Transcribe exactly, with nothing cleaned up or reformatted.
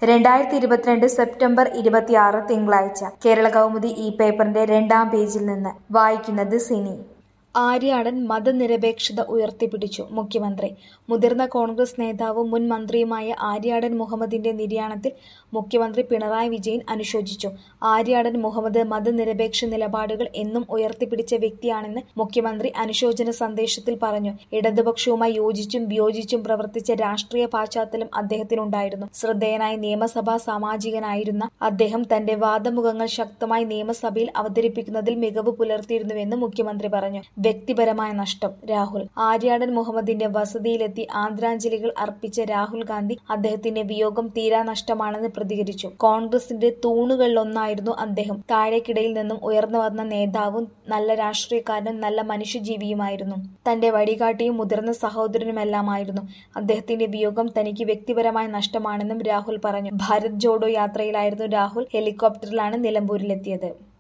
രണ്ടായിരത്തി ഇരുപത്തിരണ്ട് സെപ്റ്റംബർ ഇരുപത്തിയാറ് തിങ്കളാഴ്ച കേരള കൗമുദി ഈ പേപ്പറിന്റെ രണ്ടാം പേജിൽ നിന്ന് വായിക്കുന്നത് സിനി. ആര്യാടൻ മതനിരപേക്ഷത ഉയർത്തിപ്പിടിച്ചു മുഖ്യമന്ത്രി. മുതിർന്ന കോൺഗ്രസ് നേതാവും മുൻ മന്ത്രിയുമായ ആര്യാടൻ മുഹമ്മദിന്റെ നിര്യാണത്തിൽ മുഖ്യമന്ത്രി പിണറായി വിജയൻ അനുശോചിച്ചു. ആര്യാടൻ മുഹമ്മദ് മതനിരപേക്ഷ നിലപാടുകൾ എന്നും ഉയർത്തിപ്പിടിച്ച വ്യക്തിയാണെന്ന് മുഖ്യമന്ത്രി അനുശോചന സന്ദേശത്തിൽ പറഞ്ഞു. ഇടതുപക്ഷവുമായി യോജിച്ചും വിയോജിച്ചും പ്രവർത്തിച്ച രാഷ്ട്രീയ പാശ്ചാത്തലം അദ്ദേഹത്തിനുണ്ടായിരുന്നു. ശ്രദ്ധേയനായ നിയമസഭാ സാമാജികനായിരുന്ന അദ്ദേഹം തന്റെ വാദമുഖങ്ങൾ ശക്തമായി നിയമസഭയിൽ അവതരിപ്പിക്കുന്നതിൽ മികവ് പുലർത്തിയിരുന്നുവെന്ന് മുഖ്യമന്ത്രി പറഞ്ഞു. വ്യക്തിപരമായ നഷ്ടം രാഹുൽ. ആര്യാടൻ മുഹമ്മദിന്റെ വസതിയിലെത്തി ആദരാഞ്ജലികൾ അർപ്പിച്ച രാഹുൽ ഗാന്ധി അദ്ദേഹത്തിന്റെ വിയോഗം തീരാ നഷ്ടമാണെന്ന് പ്രതികരിച്ചു. കോൺഗ്രസിന്റെ തൂണുകളിലൊന്നായിരുന്നു അദ്ദേഹം. താഴേക്കിടയിൽ നിന്നും ഉയർന്നു വന്ന നേതാവും നല്ല രാഷ്ട്രീയക്കാരനും നല്ല മനുഷ്യജീവിയുമായിരുന്നു. തന്റെ വഴികാട്ടിയും മുതിർന്ന സഹോദരനുമെല്ലാമായിരുന്നു. അദ്ദേഹത്തിന്റെ വിയോഗം തനിക്ക് വ്യക്തിപരമായ നഷ്ടമാണെന്നും രാഹുൽ പറഞ്ഞു. ഭാരത് ജോഡോ യാത്രയിലായിരുന്നു രാഹുൽ. ഹെലികോപ്റ്ററിലാണ് നിലമ്പൂരിലെത്തിയത്.